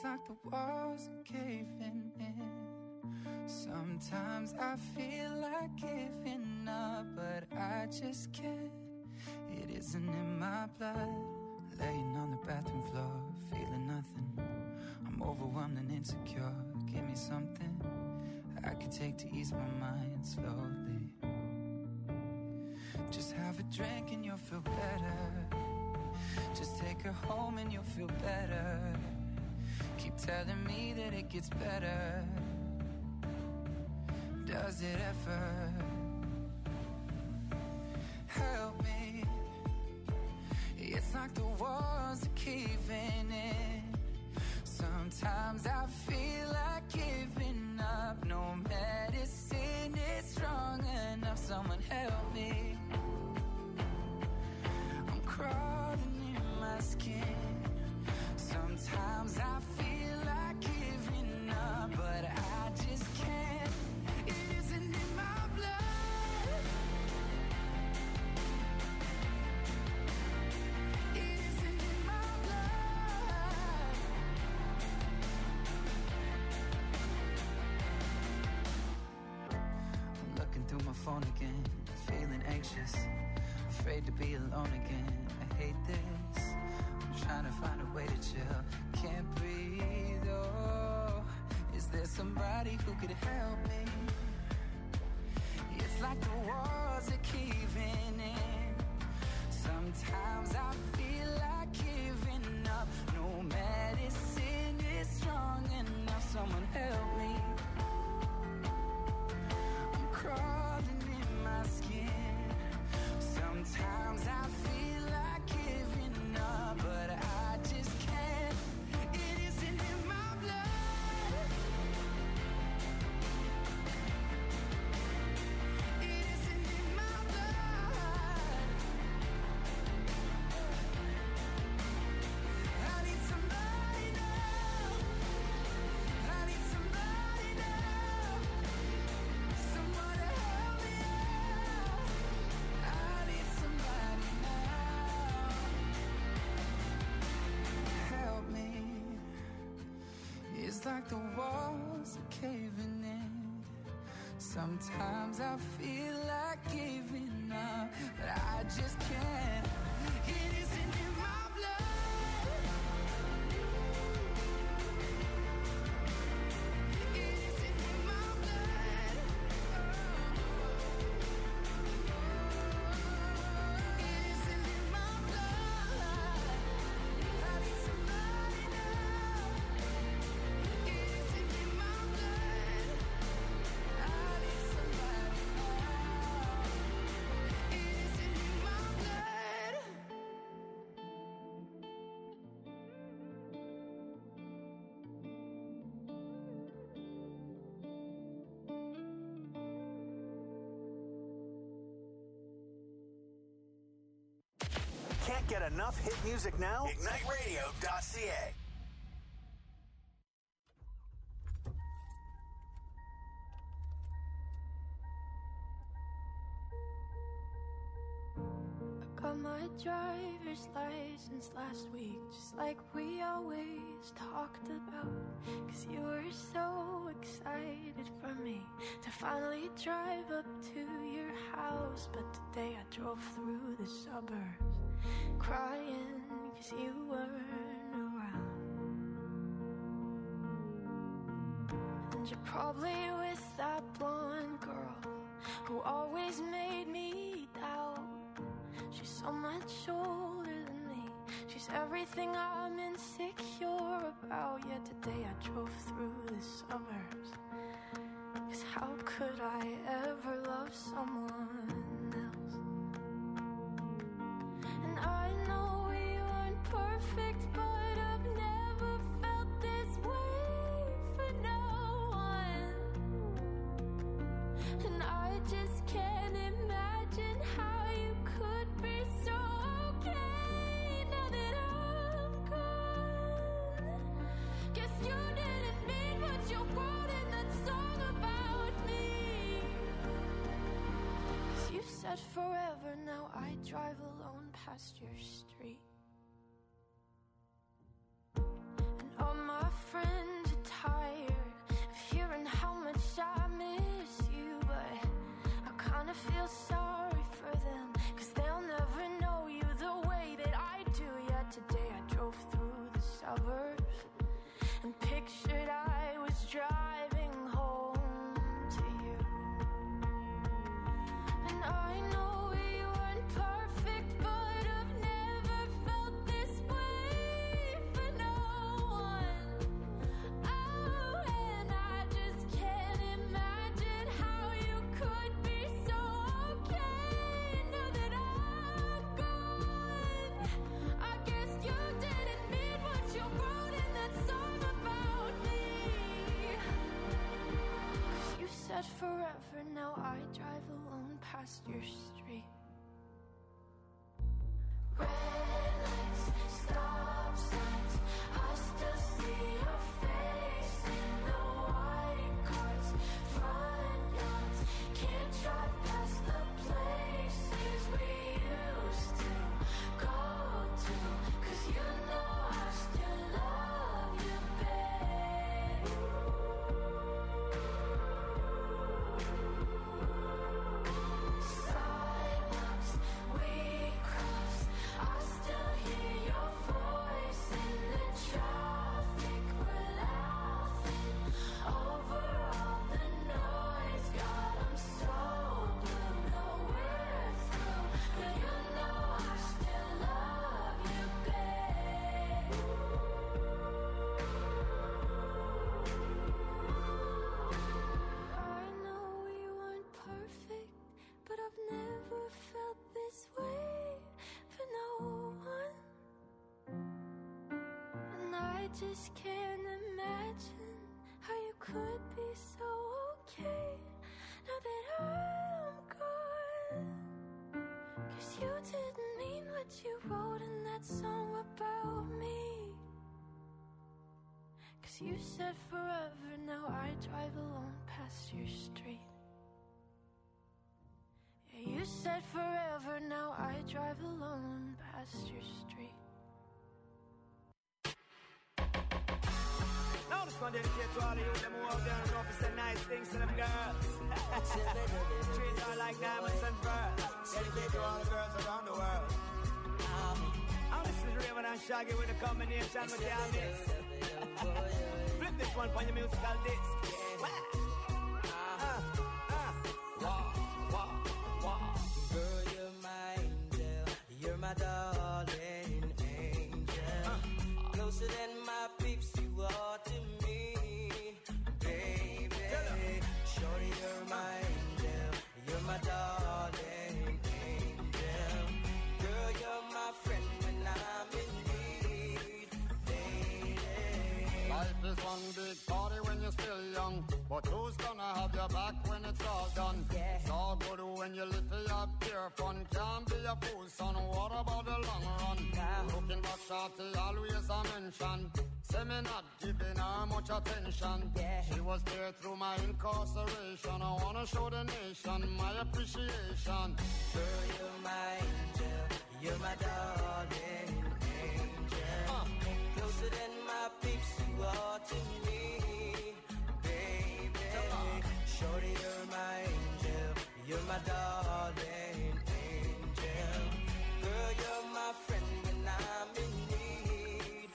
like the walls are caving in. Sometimes I feel like giving up, but I just can't. It isn't in my blood. Laying on the bathroom floor, feeling nothing. I'm overwhelmed and insecure. Give me something I could take to ease my mind slowly. Just have a drink and you'll feel better. Just take her home and you'll feel better. Keep telling me that it gets better. Does it ever? Help me. It's like the walls are caving in. Sometimes I feel like giving up. No medicine is strong enough. Someone help me. I'm crawling in my skin. Sometimes I feel like giving up, but I just can't. It isn't in my blood. It isn't in my blood. I'm looking through my phone again, feeling anxious, afraid to be alone again. I hate this. I'm trying to find a way to chill. Can't breathe, oh. Is there somebody who could help me? It's like the walls are caving in. Sometimes I feel like giving up. No medicine is strong enough. Someone help me. I'm crawling in my skin. Sometimes I feel like giving up, but I just can't. It isn't in my blood. It isn't in my blood. I need somebody now. I need somebody now. Someone to help me out. I need somebody now. Help me. It's like the walls are caving in. Sometimes I feel like giving up, but I just can't. It isn't in my blood. It isn't in my blood. It isn't in my blood. I need somebody now. It isn't in my blood. I need somebody now. It isn't in my blood. Can't get enough hit music now? IgniteRadio.ca. Got my driver's license last week, just like we always talked about. 'Cause you were so excited for me to finally drive up to your house. But today I drove through the suburbs crying 'cause you weren't around. And you're probably with that blonde girl who always made me doubt. She's so much older than me. She's everything I'm insecure about. Yet today I drove through the suburbs. 'Cause how could I ever love someone else? And I know we aren't perfect, but I've never felt this way for no one. And I just can't imagine how you could be so okay now that I'm gone. Guess you didn't mean what you wrote in that song about me. 'Cause you said forever, now I drive alone past your street. And all my friends feel sorry for them, 'cause they'll never know you the way that I do. Yet today I drove through the suburbs and pictured I was driving home to you. And I know we weren't perfect, but I've never felt this way for no one. Oh, and I just can't imagine how you could be so okay now that I'm gone. I guess you didn't mean what you wrote in that song about me. 'Cause you said forever, now I drive alone past your street. Red lights, stop signs, I still see your face in the white cars, front yards. Can't drive past the places we used to go to, 'cause you know I still love you, babe. Sidewalks we crossed, I still hear your voice in the traffic. We're laughing over all the noise. God, I'm so blue, no we're through, but you know I still love you, babe. I know we weren't perfect, but I've never felt this way for no one. And I just can't imagine how you could be so okay now that I'm gone. 'Cause you didn't mean what you wrote in that song about me. 'Cause you said forever, now I drive alone past your street. Yeah, you said forever, now I drive alone past your street. Now this one dedicated to all of you them who out there and know if it's a nice things to them girls. Treat her like diamonds and pearls. Dedicated to all the girls around the world. And this is Raven and Shaggy with a combination with the mix. Flip this one on your musical disc. Girl, you're my angel, you're my darling angel. Closer than my peeps, you are to me, baby. Shorty, you're my angel, you're my darling angel. Girl, you're my friend when I'm in need, lady. Life is one big party when you're still young, but who's gonna have your back when it's all done? Yeah. It's all good when you live for your pure fun. Can't be a fool, son. What about the long run? Nah. Looking back, shorty, always a mention. Say me not giving her much attention. Yeah. She was there through my incarceration. I wanna show the nation my appreciation. Girl, you're my angel, you're my darling angel. Closer than my peeps, you are to me, baby. Shorty, you're my angel, you're my darling angel. Girl, you're my friend when I'm in need,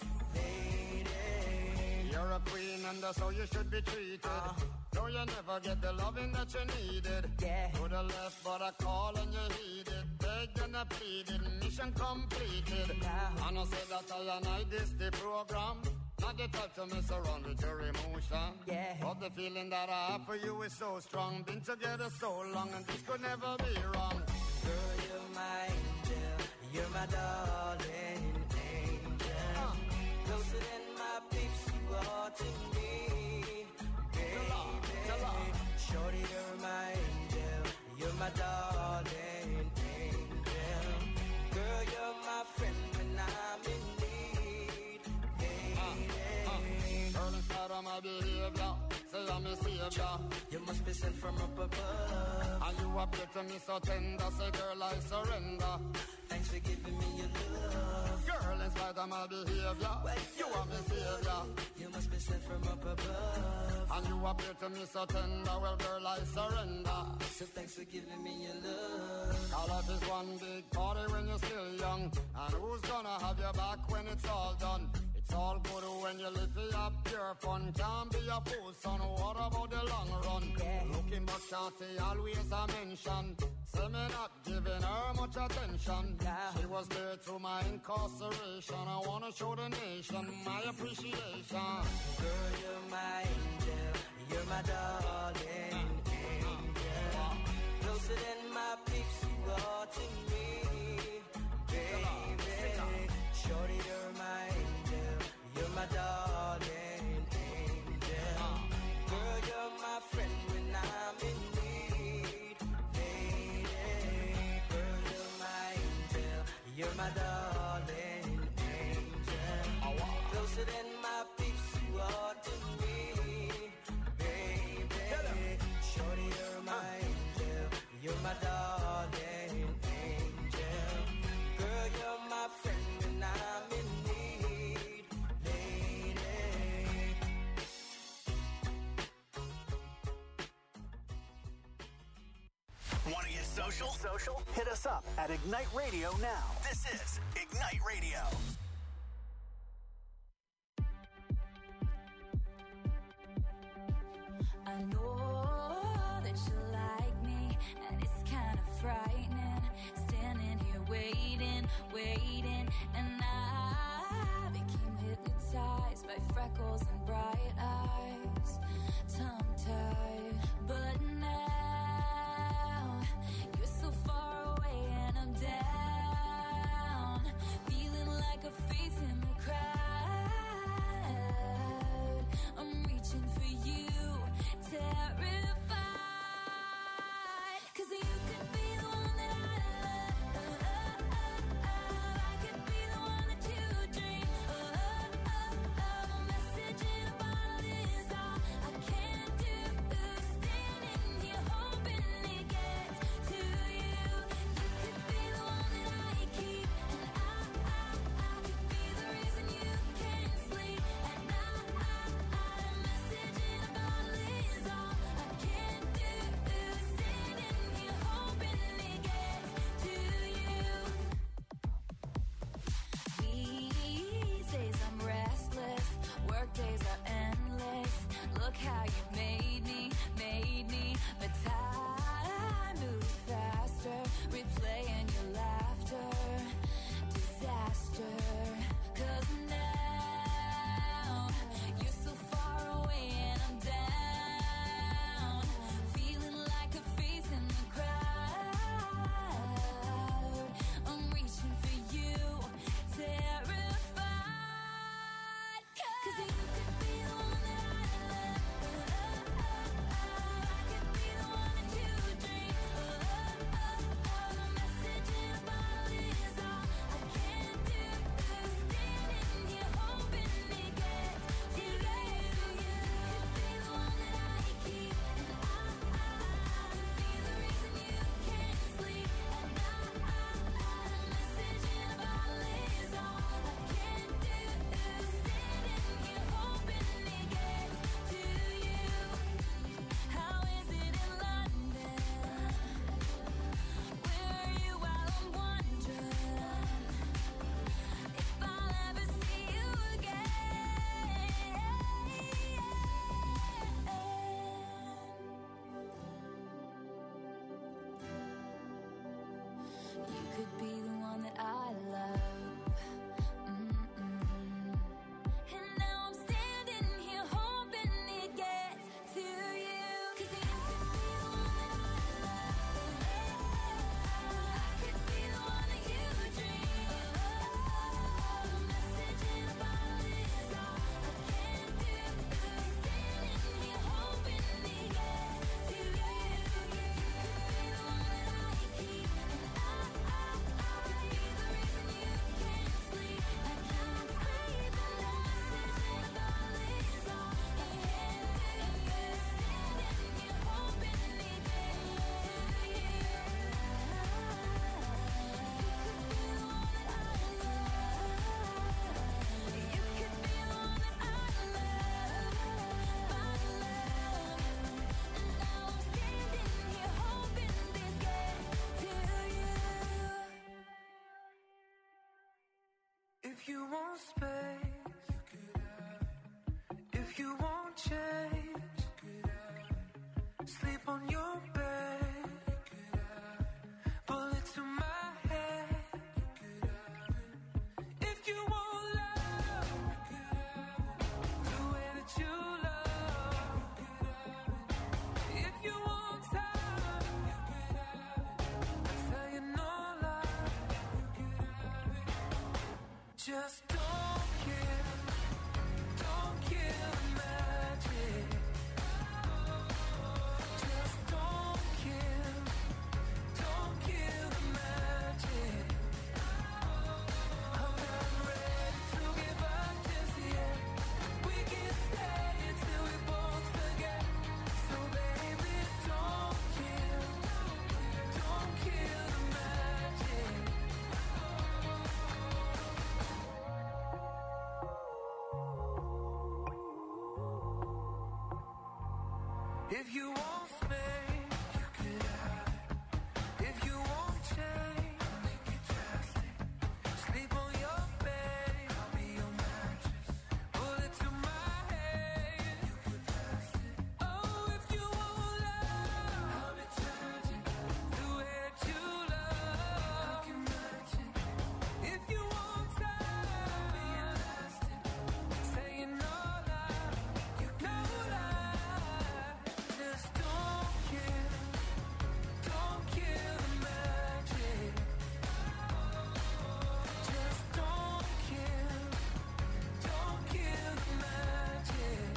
lady. You're a queen and that's how you should be treated. Though you never get the loving that you needed. Yeah. To the left, but I call and you heeded. Begged and I pleaded, mission completed. Yeah. And I said that I and I this the program. Not the type to mess around with your emotion. Yeah. But the feeling that I have for you is so strong. Been together so long and this could never be wrong. Girl, you're my angel, you're my darling angel. Closer than my peeps, you are to me, baby. Shorty, you're my angel, you're my darling angel. Girl, you're my friend when I'm in need, lady. Girl, in spite of my behavior, say I'm a savior. You must be sent from up above. And you appear to me so tender. Say girl, I surrender. Thanks for giving me your love. Girl, in spite of my behavior, you are my savior. You must be sent from up above. And you appear to me so tender. Well, girl, I surrender. So thanks for giving me your love. Our life is one big party when you're still young. And who's gonna have your back when it's all done? It's all good when you live for your pure fun. Can't be a fool, son. What about the long run? Yeah. Looking but shorty, always a mention. Say me not giving her much attention. Yeah. She was there through my incarceration. I wanna show the nation my appreciation. Girl, you're my angel. You're my darling angel. Closer than my peeps, you are to me, baby. Shorty, you're my angel. You're my darling angel. Girl, you're my friend when I'm in need, lady. Girl, you're my angel. You're my darling angel. Closer than my peeps, you are to me, baby. Shorty, you're my angel. You're my darling angel. Girl, you're my friend when I'm in need, lady. Want to get social? Hit us up at Ignite Radio now. This is Ignite Radio. I know that you like me, and it's kind of frightening. Standing here waiting, and I became hypnotized by freckles and bright eyes, tongue-tied. But now you're so far away, and I'm down, feeling like a face in the crowd. I'm reaching for you, terrified, 'cause you could be the one that I love. I could be the one that you dream. A message in a bottle is all I can do. Standing here hoping it gets to you. You could be the one that I keep, and I could be the reason you space, if you want change, sleep on your bed, bullet to my head. If you want love, the way that you love. If you want time, I tell you no lie. Just don't kill the magic. Just don't kill the magic. I'm not ready to give up just yet. We can stay until we both forget. So baby, don't kill the magic. If you want space, you could have it. If you want change, I'll make it drastic. Sleep on your bed, I'll be your mattress. Bullet to my head, you could blast it. Oh, if you want love, I'll be charging. The way that you love, I can match it. If you want time, I'll be elastic. Saying no lie, you no lie. Just don't kill the magic. Just don't kill the magic.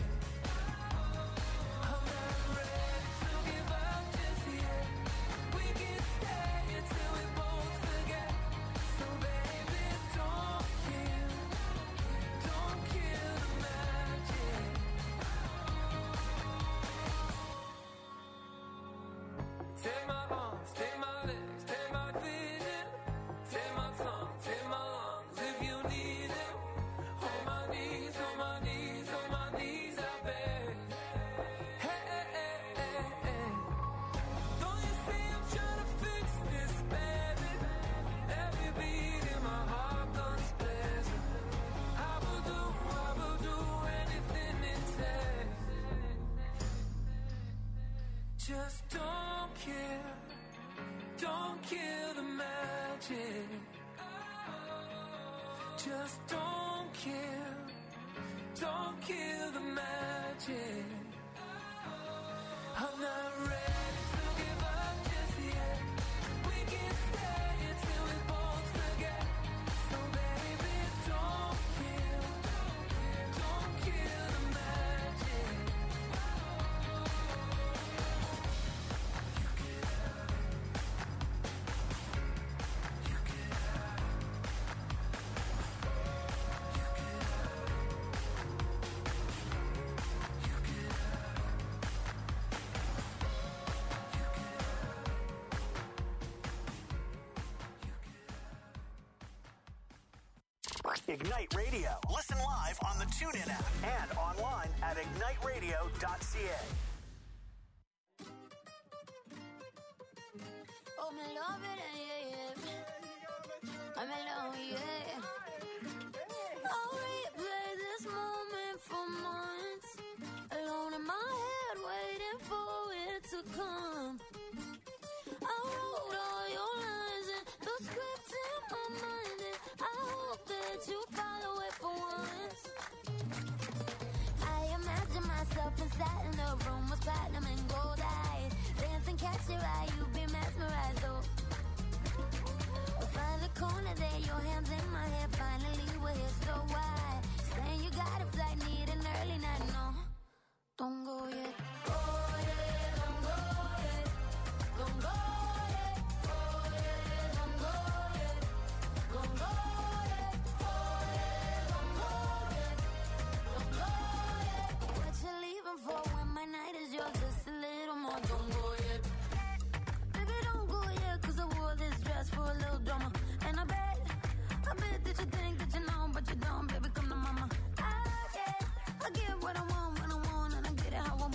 I'm not ready to give up just yet. We can stay until we both forget. So baby, don't kill the magic. Take my arms, take my legs, take my vision, take my tongue, take my lungs if you need it. Hold my knees, hold my knees, hold my knees, I beg. Hey, hey, hey, hey, hey. Don't you see I'm trying to fix this, baby? Every beat in my heart guns blazing. I will do anything it takes. Just don't kill the magic. Just don't kill the magic. I'm not ready to give up just yet. We can stay until we both forget. So baby, don't kill the magic. You could have it. You could have it. You could have it. You could have it. Ignite Radio. Listen live on the TuneIn app and online at igniteradio.ca. Oh, me love it, yeah. I'm alone, yeah. I'll replay this moment for months. Alone in my head, waiting for it to come. I wrote all your lines and the script in my mind, and I hope that you follow it for once. I imagine myself inside in the room with platinum and gold eyes. Dance and catch your eye, you be mesmerized, oh. We'll find the corner there, your hands in my hair. Finally we're here, so why? Saying you got a flight, need an early night, no. Don't go yet. Oh yeah, don't go yet. Don't go yet. Oh yeah, don't go yet. Don't go yet. Oh yeah, don't go yet. Don't go yet. What you leaving for when my night is yours? Just a little more. Don't go yet. Baby, don't go yet, 'cause I wore this dress for a little drama. And I bet that you think that you know, but you don't. Baby, come to mama. I get what I want when I want, and I get it how I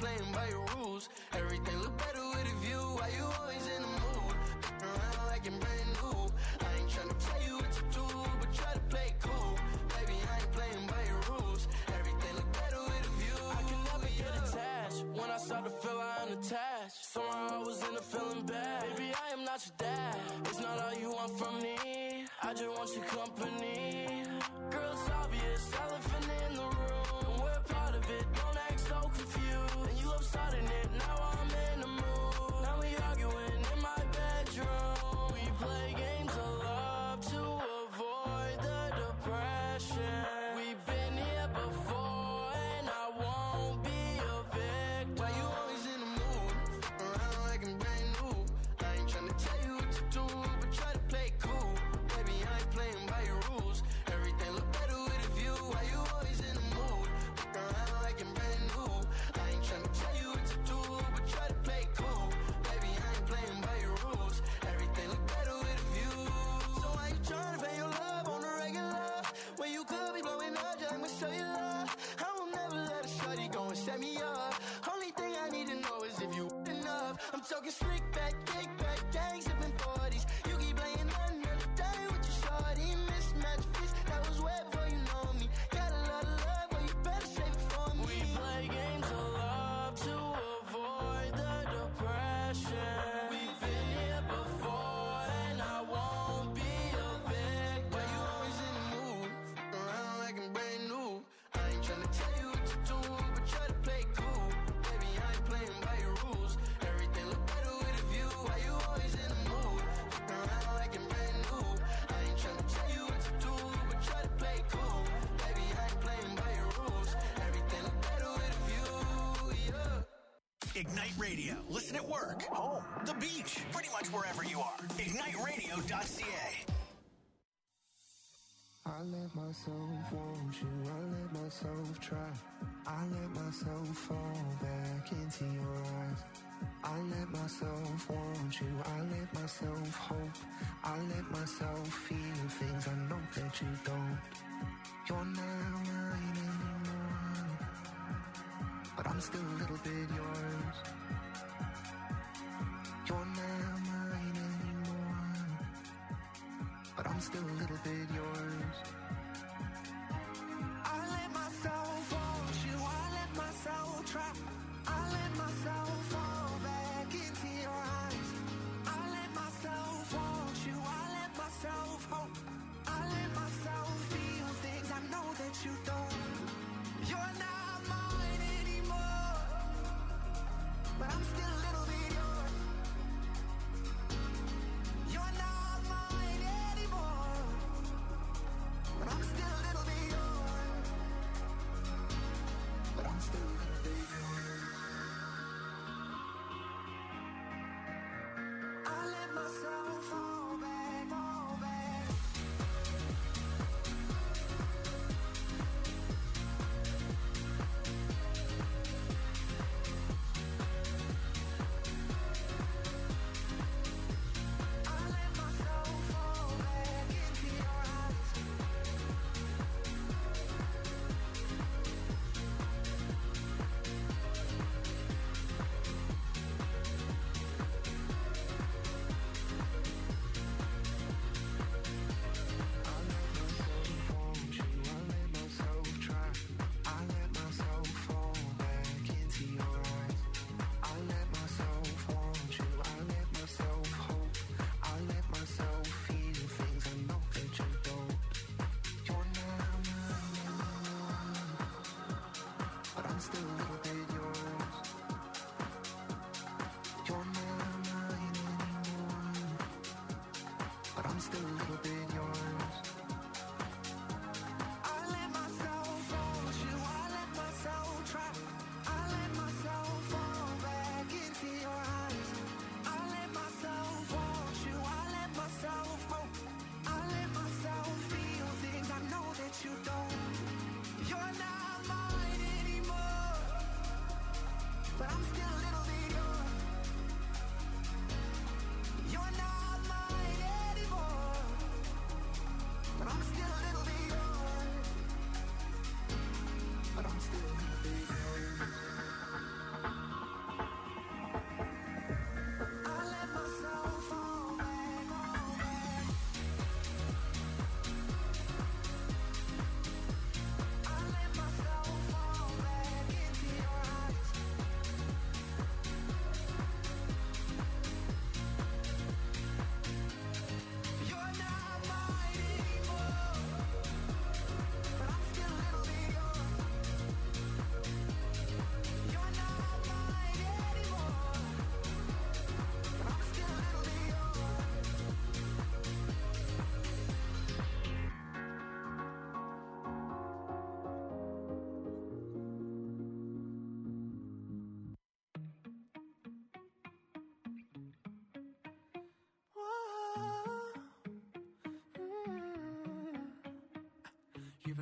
playing by your rules. Everything look better with a view. Why you always in the mood? Around like you're brand new. I ain't tryna tell you what to do, but try to play cool. Baby, I ain't playing by your rules. Everything look better with a view. I can never get attached. When I start to feel I am attached, somehow I was in a feeling bad. Baby, I am not your dad. It's not all you want from me. I just want your company. Girl, it's obvious, elephant in the room. We're part of it, don't act so confused. And you love starting it, now I'm in the mood. Now we arguing in my bedroom. We play games of love to avoid the depression. We've been here before and I won't be a victim. Why you always in the mood? Around like I'm brand new. I ain't tryna tell you what to do, but try to play cool. Baby, I ain't playing by your rules. Everything look better with a view. Why you always in the mood? Around like I'm brand new. I ain't tryna tell you what to do, but try to play cool. Baby, I ain't playing by your rules. Everything look better with a view. So why you tryna pay your love on the regular? When you could be blowing up, just I'ma show you love. I will never let a shorty go and set me up. Only thing I need to know is if you enough. I'm talking slick back, kick back, gang sipping 40s. You keep playing another day with your shorty. Mismatch fist, that was way before you know me. Got a lot of love, but you better save it for me. We play games of love to avoid the depression. We've been here before and I won't be a victim. Why you always in the mood? Around like I'm brand new. I ain't tryna tell you what to do, but try to play cool. Baby, I ain't playing by your rules. Everything look better with a view. Why you always in the mood? Around like I'm brand new. I ain't tryna tell you what to do, but try to play cool. Baby, I ain't playing by your rules. Everything look better with a view, yeah. Ignite Radio. Listen at work, home, the beach, pretty much wherever you are. IgniteRadio.ca. I let myself want you, I let myself try. I let myself fall back into your eyes. I let myself want you, I let myself hope. I let myself feel things I know that you don't. You're not mine anymore, but I'm still a little bit yours. You're not mine anymore, but I'm still a little bit yours. I let myself want you, I let myself try. I let myself fall back into your eyes. I let myself want you, I let myself hope. I let myself feel things I know that you don't. You're not mine anymore,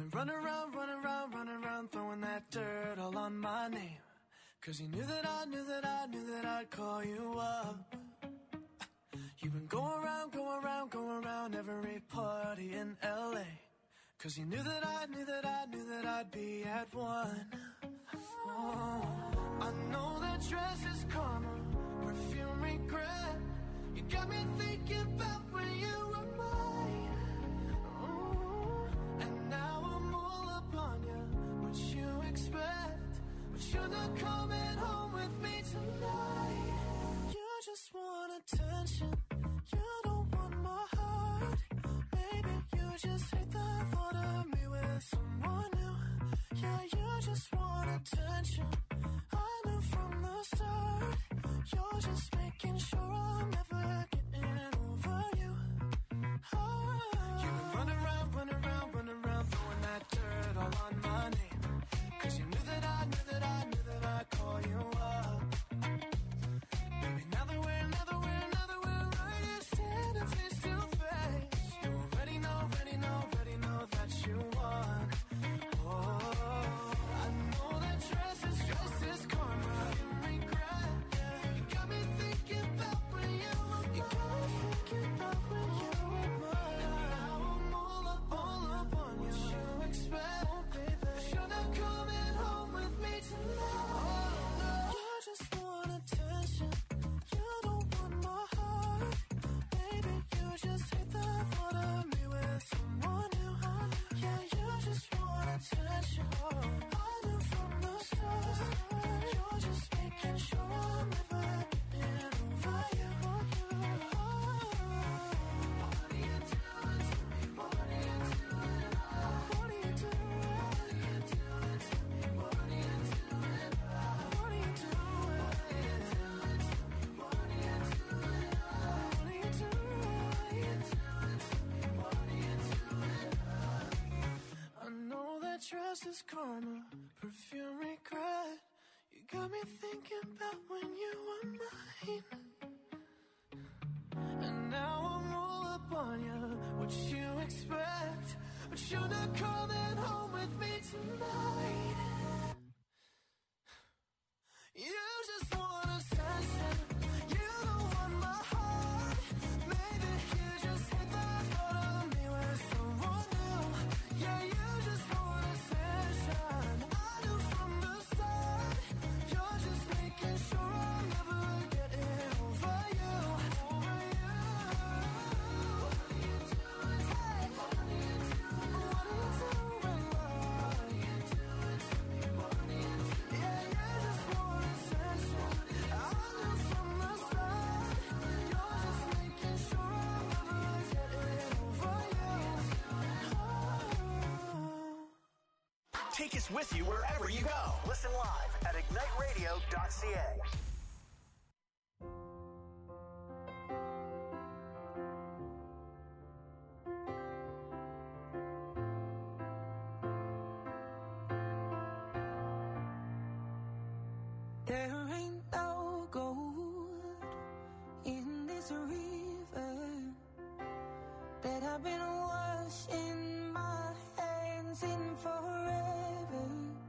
run around, throwing that dirt all on my name. 'Cause you knew that I'd call you up. You've been going around every party in LA. 'Cause you knew that I'd be at one. Oh, I know that dress is karma, perfume regret. You got me thinking about when you were mine. Oh, and now I'm all up on you. What you expect? But you're not coming home with me tonight. You just want attention. You don't want my heart. Maybe you just hate the thought of me with someone new. Yeah, you just want attention. I knew from the start. You're just making sure I'm never getting over you. Oh, you run around, throwing that dirt all on my name. 'Cause you knew that I'd call you up. Baby, now that we're right here standing face to face, you already know that you won. Oh, I know that dress is karma, you regret. You got me thinking about when you were mine. Now I'm all up on you. What you expect? But you're not coming home with me tonight. You just want attention. You don't want my heart. Baby, you just hate the thought of me with someone new. Yeah, you just want attention. I knew from the start. You're just making sure I'm never getting over you. What are you doing to me? What are you doing? What are you doing to me? What are you doing? What are you doing? What are you doing? What are you doing? I know that dress is karma, perfume regret. You got me thinking about when you were mine. And now I'm all up on you. What you expect? But you're not coming home with me tonight. You just want attention. You don't want my heart. Maybe you just hate the thought of me with someone new. Yeah, you just want attention. I knew from the start. You're just making sure I'm never getting over you. What are you doing? Hey, what are you doing? What are you doing? What are you doing? Yeah, you just want attention. I knew from the start. You're just making sure I'm never getting over you. Take us with you wherever you go. Listen live at igniteradio.ca. There ain't no gold in this river that I've been washing my hands in forever.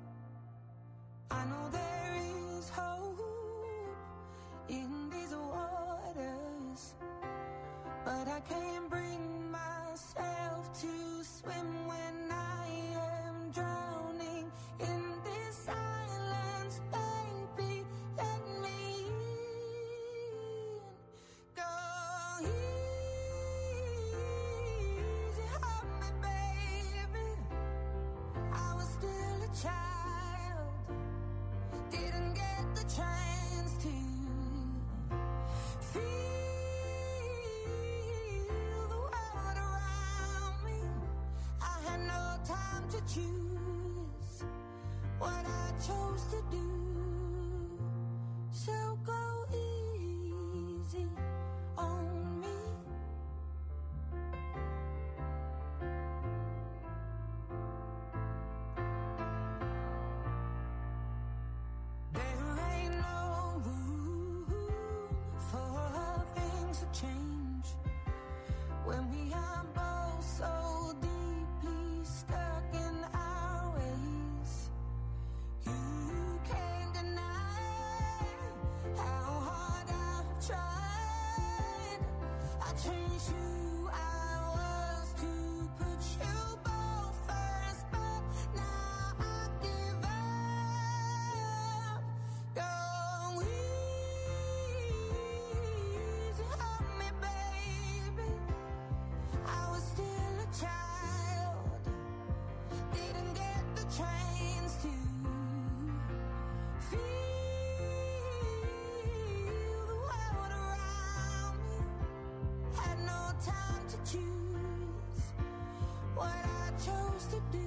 I know there is hope in these waters, but I can't bring myself to swim when I am drowning in this silence. Baby, let me in. Go easy on me, baby. I was still a child, didn't get the chance to feel the world around me. I had no time to choose what I chose to do. So go easy on me. There ain't no room for things to change when we are both so deeply stuck in to do.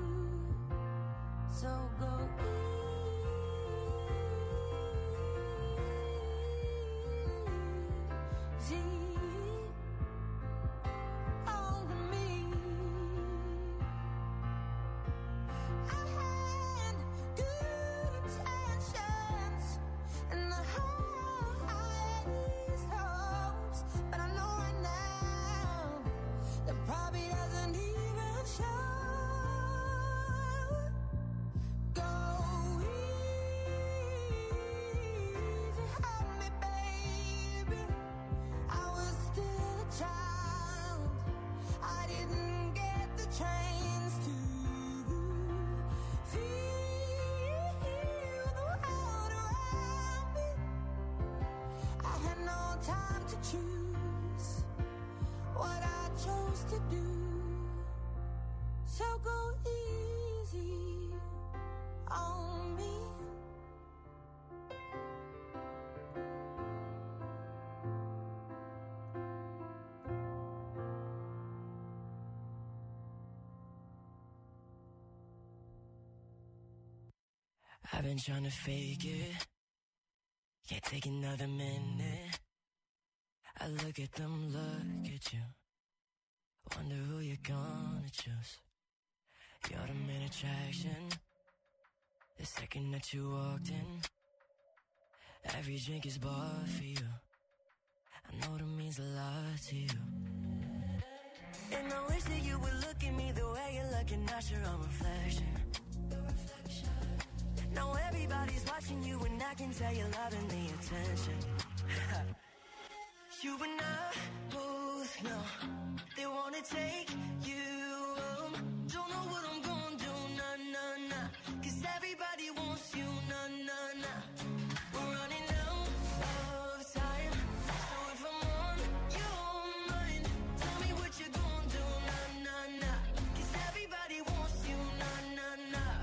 So go easy on me. I had good intentions and the highest hopes, but I know right now that probably doesn't even show. Go easy on me, baby. I was still a child. I didn't get the chance to feel the world around me. I had no time to choose what I chose to do. So go easy on me. I've been trying to fake it, can't take another minute. I look at them, look at you, wonder who you're gonna choose. You're the main attraction, the second that you walked in. Every drink is bought for you, I know that means a lot to you. And I wish that you would look at me the way you're looking at your own reflection. Now everybody's watching you and I can tell you're loving the attention. You and I both know they wanna take you home. Don't know what I'm gonna do, nah, nah, nah. Cause everybody wants you, nah, nah, nah. We're running out of time. So if I'm on your mind, tell me what you're gonna do, nah, nah, nah. Cause everybody wants you, nah, nah, nah.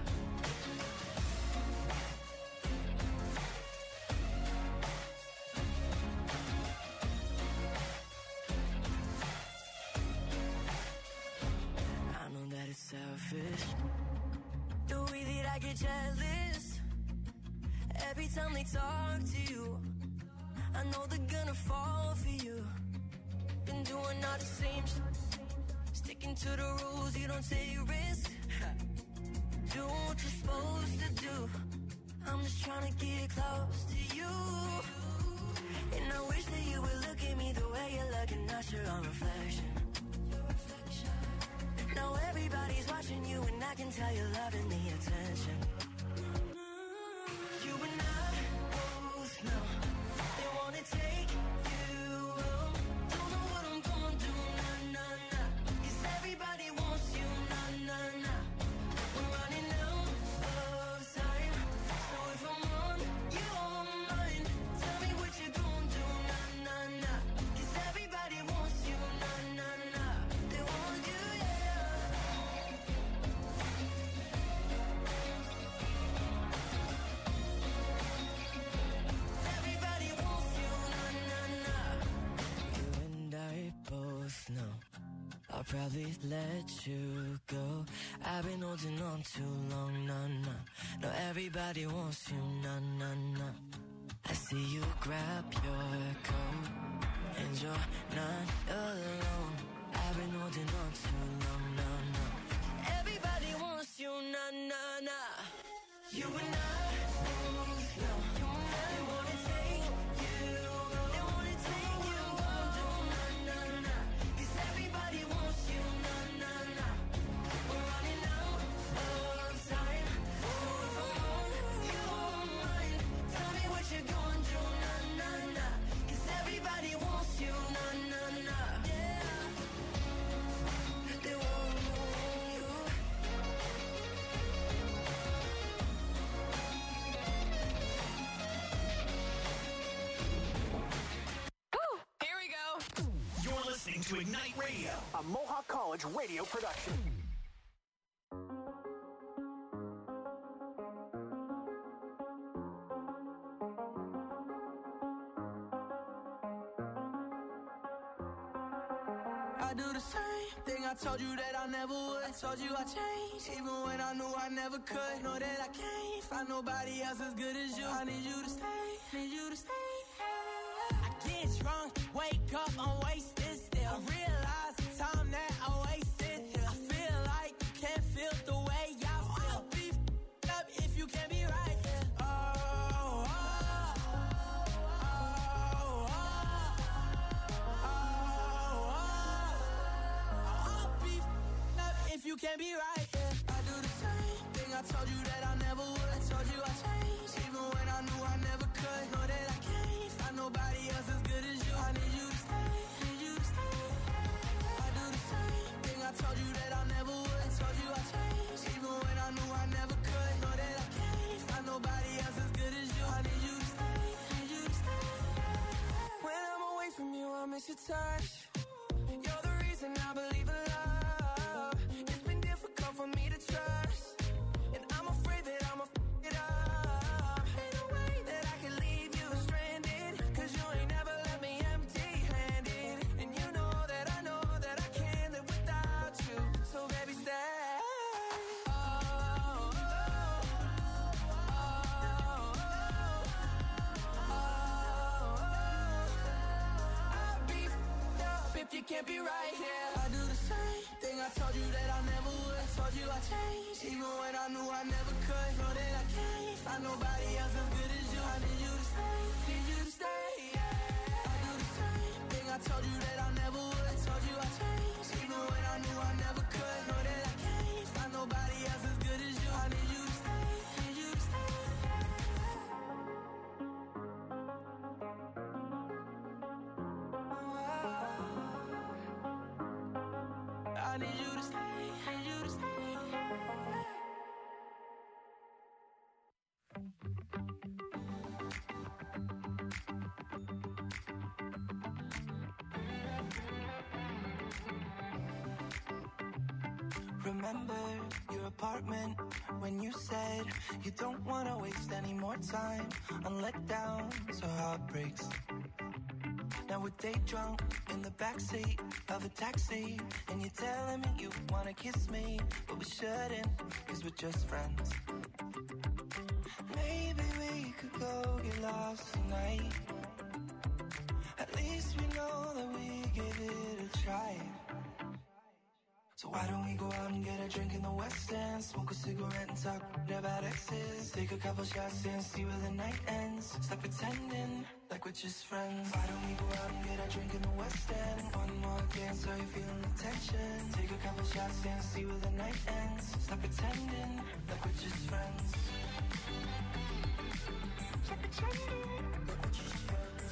I know that it's selfish, the way that I get jealous every time they talk to you. I know they're gonna fall for you. Been doing all the same sticking to the rules, you don't take risks. Do what you're supposed to do. I'm just trying to get close to you. And I wish that you would look at me the way you're looking at your own reflection. Now everybody's watching you and I can tell you're loving the attention. You and I both know they wanna take you home. Don't know what I'm gonna do, nah, nah, nah. Cause everybody wants you, nah, nah, nah. We're running out of time. So if I'm on your mind, tell me what you're gonna do, nah, nah, nah. Cause everybody wants you, nah, nah, nah. They want you, yeah. Everybody wants you, nah, nah, nah. You and I both know I'll probably let you go. I've been holding on too long, nah, nah. No, everybody wants you, nah, nah, nah. I see you grab your coat and you're not alone. I've been holding on too long, nah, nah. Everybody wants you, nah, nah, nah. You and I both know they wanna take you, they wanna take you home, nah, nah, nah. Cause everybody wants you, nah, nah, nah. We're running out of time. So if I'm on your mind, tell me what you're gonna do, nah, nah, nah. Cause everybody wants you, nah, nah, nah. Yeah. They want you. Here we go. You're listening to Ignite Radio, a Mohawk College radio production. I do the same thing I told you that I never would. I told you I changed, even when I knew I never could. Know that I can't find nobody else as good as you. I need you to stay, need you to stay. I get drunk, wake up, I'm wasted still. I realize the time that I wasted here. I feel like you can't feel the way I feel. I'll be up if you can't be right here. If you can't be right, yeah. I do the same thing I told you that I never would. I told you I changed, even when I knew I never could. Know that I can't find nobody else as good as you. I need you to stay, need you to stay. I do the same thing I told you that I never would. I told you I changed, even when I knew I never could. Know that I can't find nobody else as good as you. I need you to stay, need you to stay. When I'm away from you, I miss your touch. You're the reason I believe in love. For me to trust, and I'm afraid that I'ma f it up. Ain't no way that I can leave you stranded, cause you ain't never left me empty-handed. And you know that I can't live without you. So baby, stay. I'll be f***ed up if you can't be right here. I do the same thing I told you that I never would. Told you I changed, even when I knew I never could. Know that I can't find nobody else as good as you. I need you to stay, need you to stay. I do the same thing I told you that I never would. Told you I changed, even when I knew I never could. Know that I can't find nobody else as good as you. I need you to stay, need you to stay. I need you to stay, need you to stay. Remember your apartment when you said you don't want to waste any more time on letdowns or heartbreaks. Now we're day drunk in the backseat of a taxi, and you're telling me you wanna kiss me, but we shouldn't, cause we're just friends. Maybe we could go get lost tonight. At least we know that we give it a try. So why don't we go out and get a drink in the West End, smoke a cigarette and talk about exes, take a couple shots and see where the night ends. Stop pretending like we're just friends. Why don't we go out and get a drink in the West End? One more dance, are you feeling the tension? Take a couple shots and see where the night ends. Stop pretending like we're just friends. Stop pretending like we're just friends.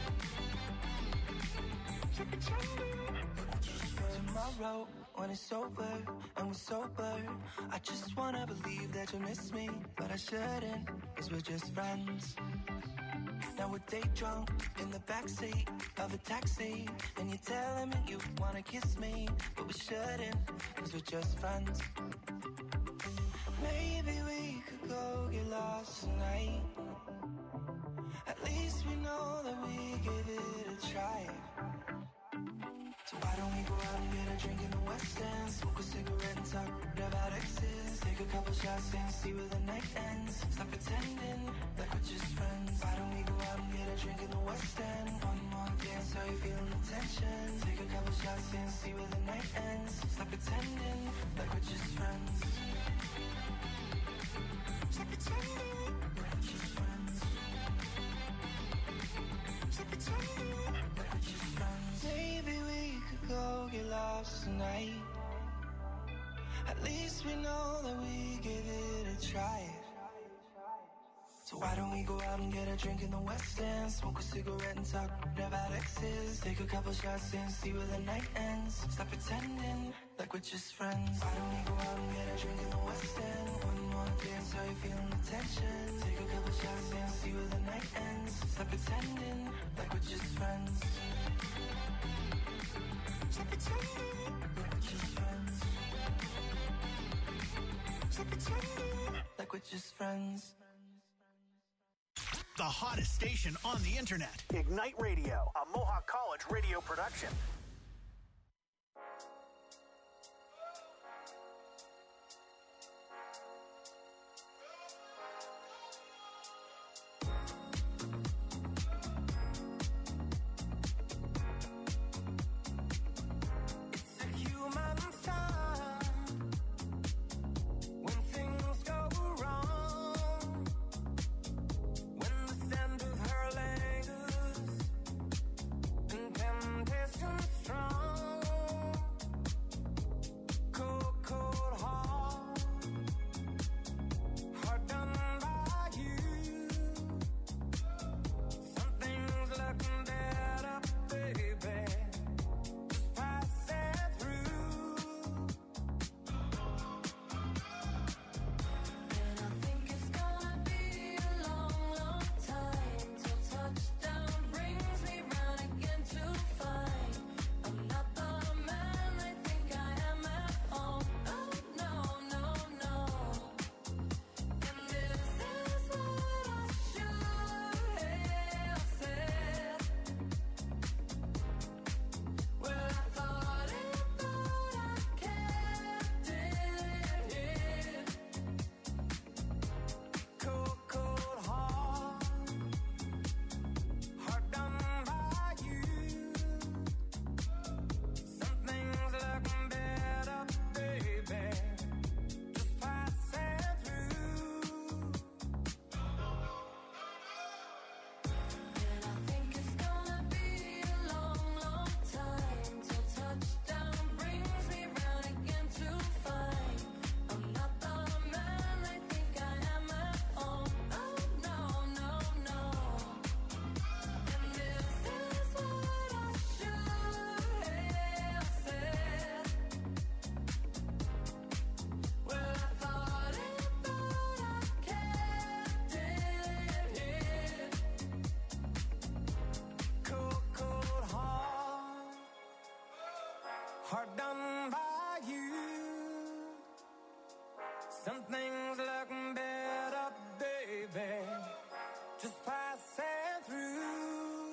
Stop pretending like we're just friends. Tomorrow, when it's over and we're sober, I just wanna believe that you miss me, but I shouldn't, cause we're just friends. Now we're day drunk in the backseat of a taxi, and you're telling me you wanna kiss me, but we shouldn't, cause we're just friends. Maybe we could go get lost tonight. At least we know that we give it a try. So why don't we go out and get a drink in the West End, smoke a cigarette and talk about exes, take a couple shots and see where the night ends. Stop pretending like we're just friends. Why don't we go out and get a drink in the West End? One more dance, are you feeling the tension? Take a couple shots and see where the night ends. Stop pretending like we're just friends. Stop pretending like we're just friends. Stop pretending like we're just friends. Maybe we could go get lost tonight. At least we know that we give it a try. So why don't we go out and get a drink in the West End, smoke a cigarette and talk about exes, take a couple shots and see where the night ends. Stop pretending like we're just friends. Why don't we go out and get a drink in the West End? One more dance, are you feeling the tension? Take a couple shots and see where the night ends. Stop pretending like we're just friends. Stop pretending like we're just friends. Stop pretending like we're just friends. The hottest station on the internet. Ignite Radio, a Mohawk College radio production. Some things look better, baby, just passing through.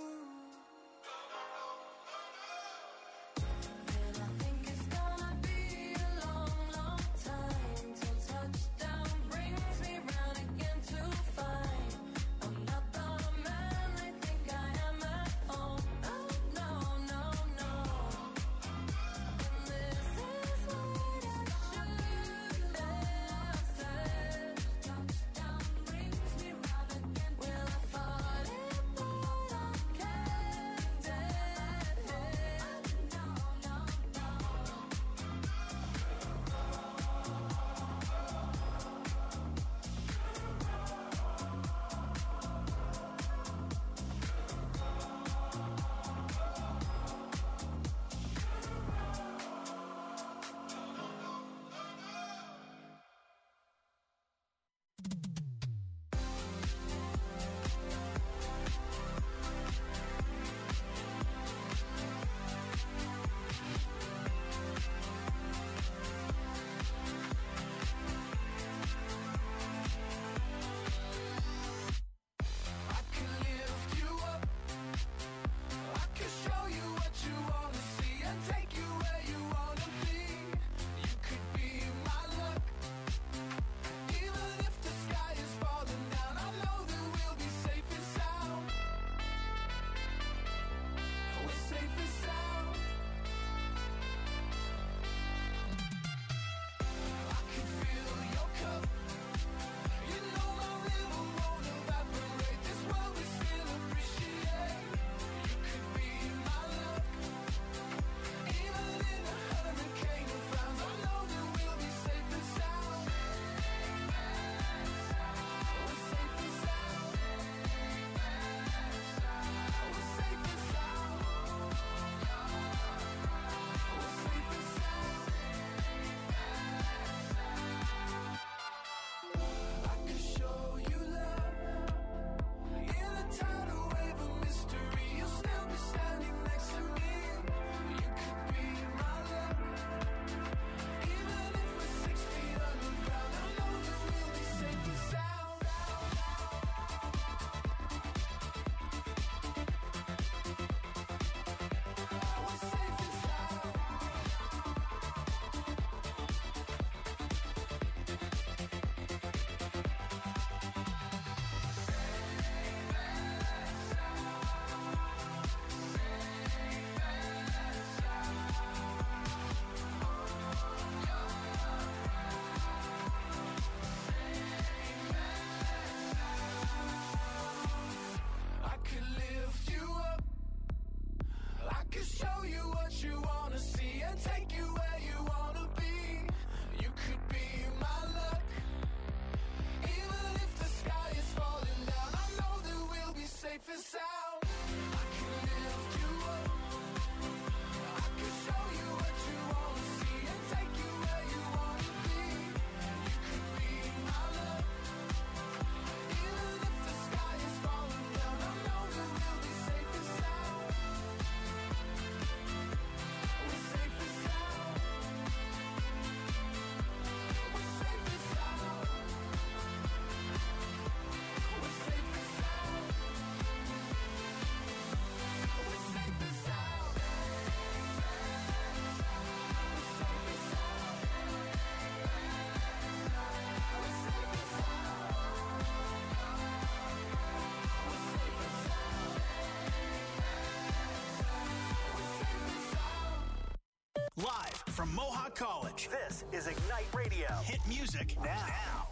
Live from Mohawk College, this is Ignite Radio. Hit music now.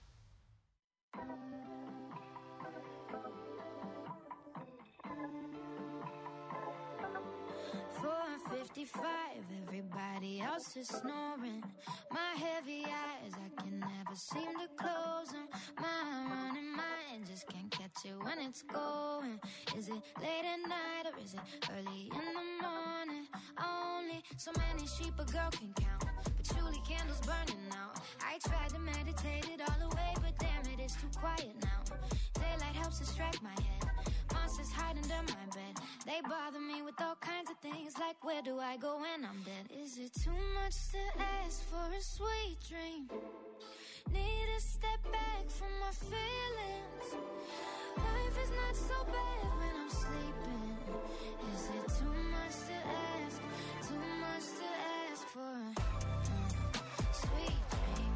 4:55, everybody else is snoring. My heavy eyes, I can never seem to close them. My running mind just can't catch it when it's going. Is it late at night or is it early in the morning? Only so many sheep a girl can count, patchouli candles burning out. I tried to meditate it all away, but damn it, it's too quiet now. Daylight helps distract my head. Monsters hide under my bed. They bother me with all kinds of things, like where do I go when I'm dead? Is it too much to ask for a sweet dream? Need to step back from my feelings. Life is not so bad when I'm sleeping. Is it too much to ask? Too much to ask for a sweet dream?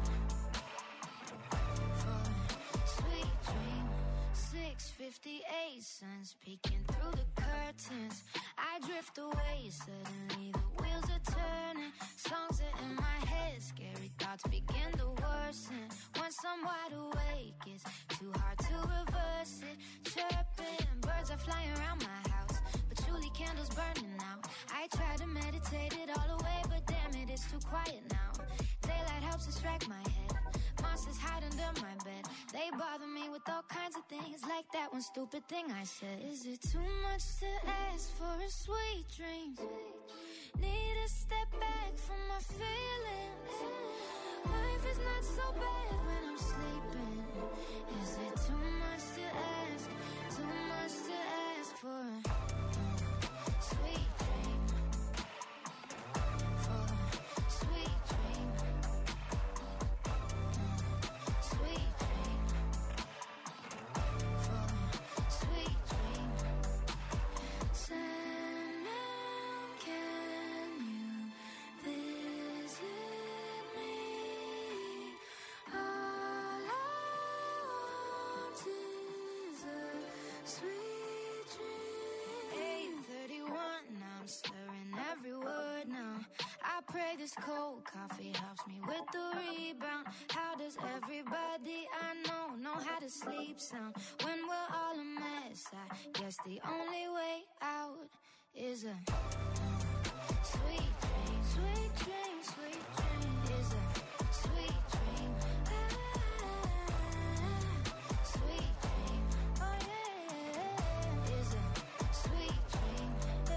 For a sweet dream. 6:58, sun's peeking through the curtains. I drift away, suddenly the wheels are turning. Songs are in my head, scary thoughts begin to worsen. Once I'm wide awake, it's too hard to reverse it. Chirping, birds are flying around my house, patchouli candles burning out. I try to meditate it all away, but damn it, it's too quiet now. Daylight helps distract my head. Monsters hide under my bed. They bother me with all kinds of things, like that one stupid thing I said. Is it too much to ask for a sweet dream? Need to step back from my feelings. Life is not so bad when I'm sleeping. Is it too much to ask? Too much to ask for a sweet dream? For a sweet dream. Sweet dream. For a sweet dream. Sandman, can you visit me? All I want is a sweet dream. 8:31, now I'm slurring every word now. I pray this cold coffee helps me with the rebound. How does everybody I know how to sleep sound? When we're all a mess, I guess the only way out is a sweet dream. Sweet dream, sweet dream. Is a sweet dream. Sweet dream. Oh yeah. Is a sweet dream.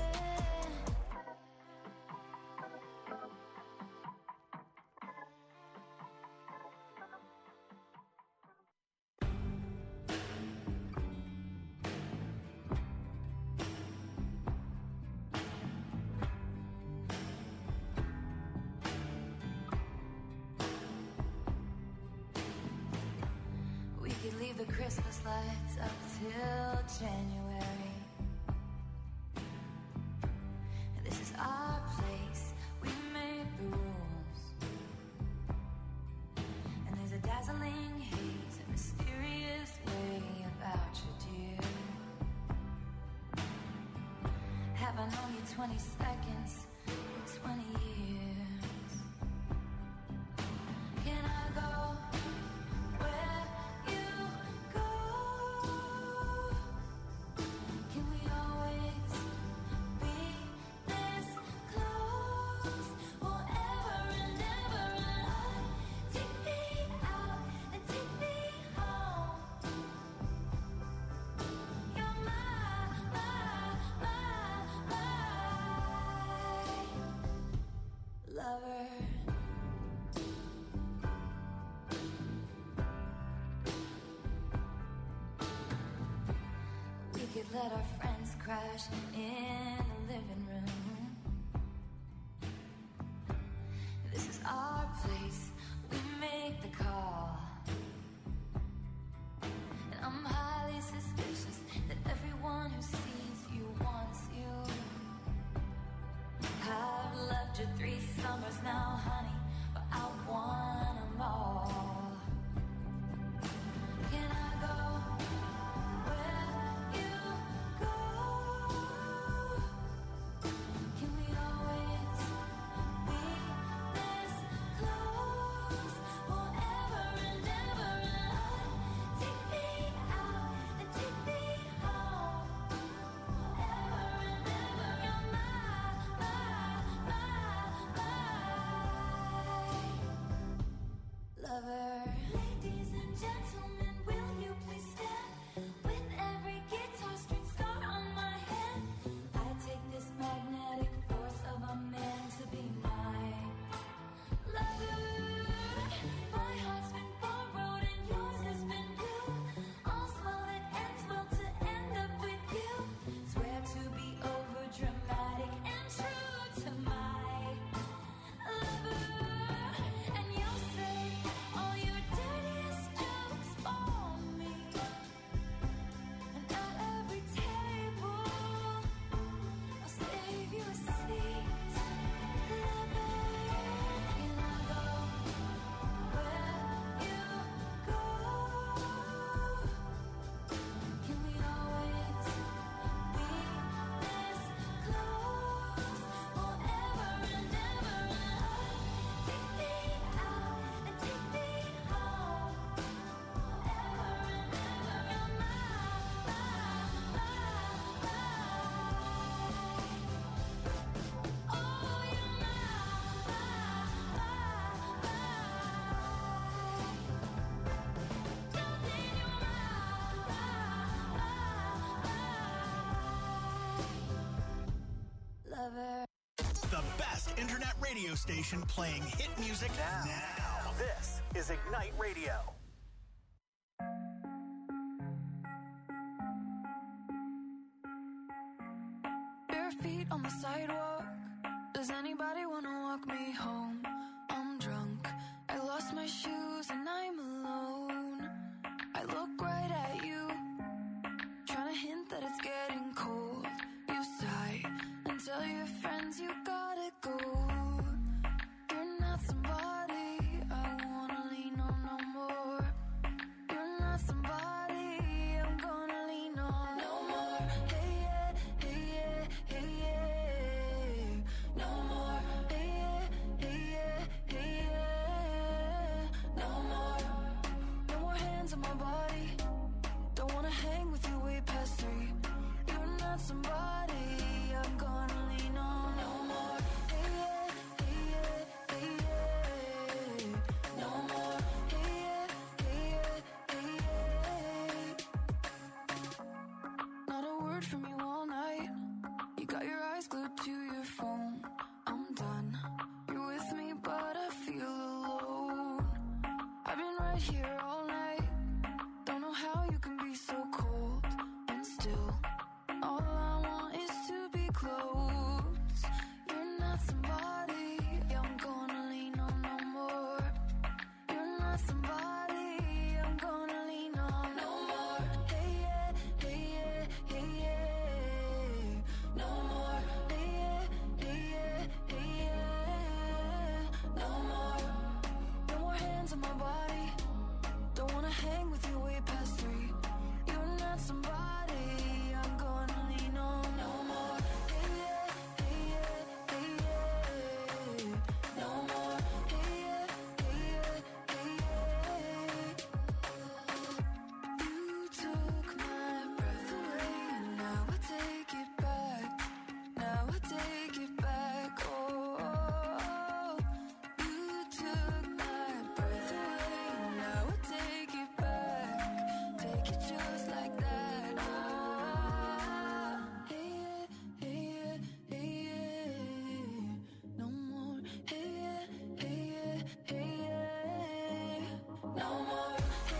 We could leave the Christmas lights up till January. This is our place, we made the rules. And there's a dazzling haze, a mysterious way about you, dear. Have I known you 20 seconds or 20 years? Can I go where you go? Can we always be this close? Forever and ever and on. Take me out and take me home. You're my lover. We could let our friends crash in the living room. This is our place, we make the call. And I'm highly suspicious that everyone who sees you wants you. I've loved you 3 summers now, honey, but I want them all. Can I go where you go? radio station playing hit music now. This is Ignite Radio. Bare feet on the sidewalk. Does anybody want to walk me home? I'm drunk. I lost my shoes and I'm alone. I look right at you, trying to hint that it's getting cold. You sigh and tell your friends you gotta go. You're not somebody I wanna lean on no more. You're not somebody I'm gonna lean on no more. Hey yeah, hey yeah, hey yeah. No more. Hey yeah, hey yeah, hey yeah. No more. No more hands on my body. Don't wanna hang with you way past 3. You're not somebody I'm gonna lean on no more. Hey yeah, hey yeah, hey yeah. No more. Hey yeah, hey yeah, hey yeah. Not a word from you all night. You got your eyes glued to your phone. I'm done. You're with me, but I feel alone. I've been right here